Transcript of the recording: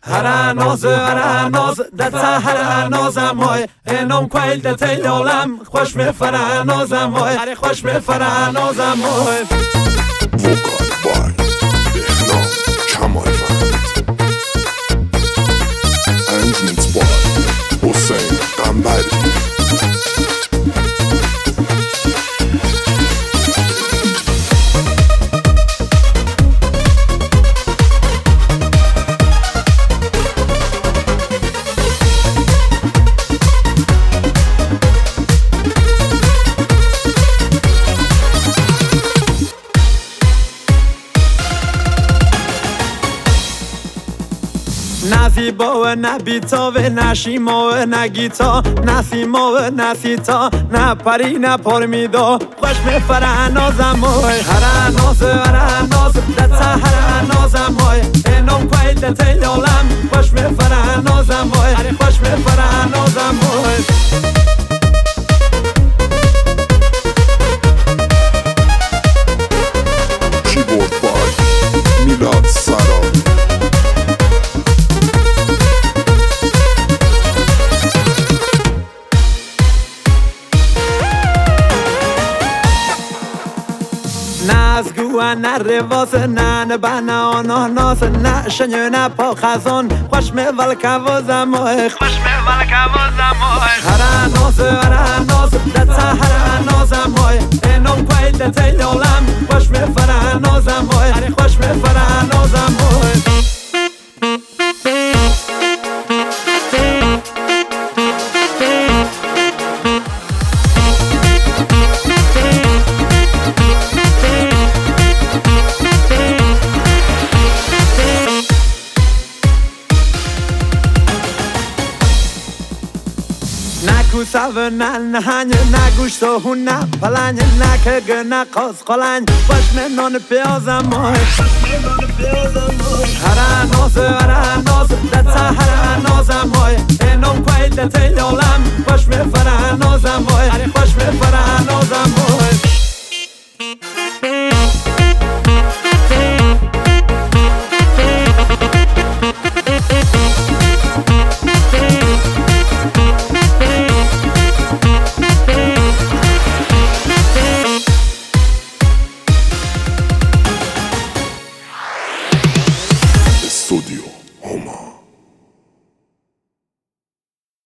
هرانوز دتا هرانوزم های اینم کویل دتا لولم خوش می فرانوزم های خوش می فرانوزم های وکال بای بهنام کمالوند انجمیت بای حسین قنبری نزیبا و نبیتا و نشیما و نگیتا نسیما و نسیتا نه پری نه پرمیدا خوش می فرانوزم های هرانوز دتا هرانوزم های اینم کویل دتا لولم خوش می فرانوزم های خوش می فرانوزم های کیبورد بای میلاد سرا نازگو نه رواس نه بنا آناناس نه شنیو نه پا خزان خوش می ولکوزم های خوش می ولکوزم های هرانوز دتا هرانوزم های اینم کویل دتا لولم خوش می فرانوزم های خوش می فرانوزم های Kusav na nahanye na gusto huna palanye na kege na kos kolany baş me non peazamoy haranos data haranozamoy enom koyl deta lolam baş me faranozamoy baş me faranozamoy